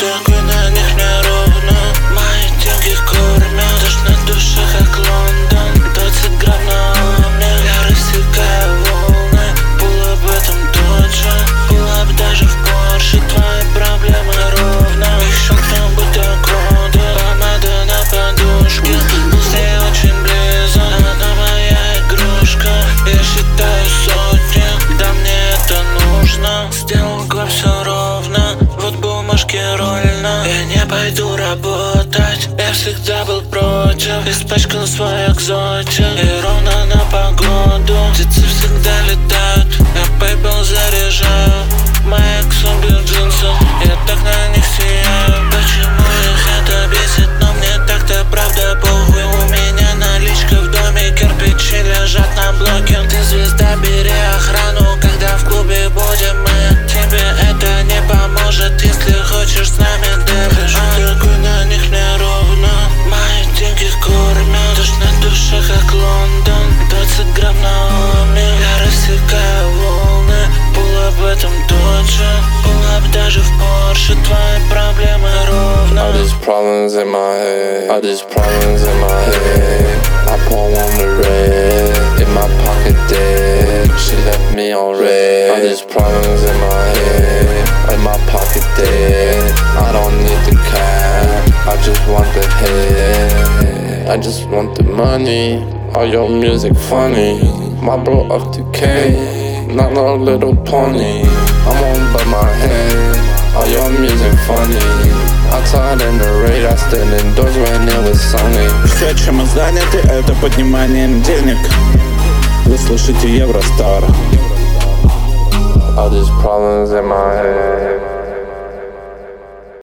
такой, на них мне ровно. Мои деньги кормят, дождь на душе, как Лондон. 20 грамм на уме, я рассекаю волны. Было бы этом точно, было бы даже в Порше. Твои проблемы ровно, еще кто-нибудь такой. Помада на подушке, все очень близко, она моя игрушка. Я считаю сотни, да мне это нужно. Сделал углом все ровно, вот бумажки рольно. Я не пойду работать, я всегда был против. Испачкал свой экзотик и ровно на погоду. Птицы всегда летают, я PayPal заряжаю. Мои эксумби в джинсах, я так на них сияю. Почему их это бесит, но мне так-то правда похуй. У меня наличка в доме, кирпичи лежат на блоке. Ты звезда, бери охрану, когда в клубе будем мы. Тебе это не поможет, если хочешь с нами дышать. Такой, на них мне ровно, мои деньги кормят. Дождь на душе, как Лондон, 20 грамм на уме. Я рассекаю волны, был об этом точно. Была бы даже в Порше, твои проблемы ровно. All these problems in my head, all these problems in my head. I pour on the red, in my pocket dead. She left me on red. All these problems in my head, in my pocket dead. I don't need the cash, I just want the head. I just want the money, all your music funny. My bro up to K, not no little pony. I'm on by my head, all your music funny. Outside in the rain, I stood indoors when it was sunny. Все, чем мы заняты, это подниманием денег. Вы слушаете Евростар. All these problems in my head.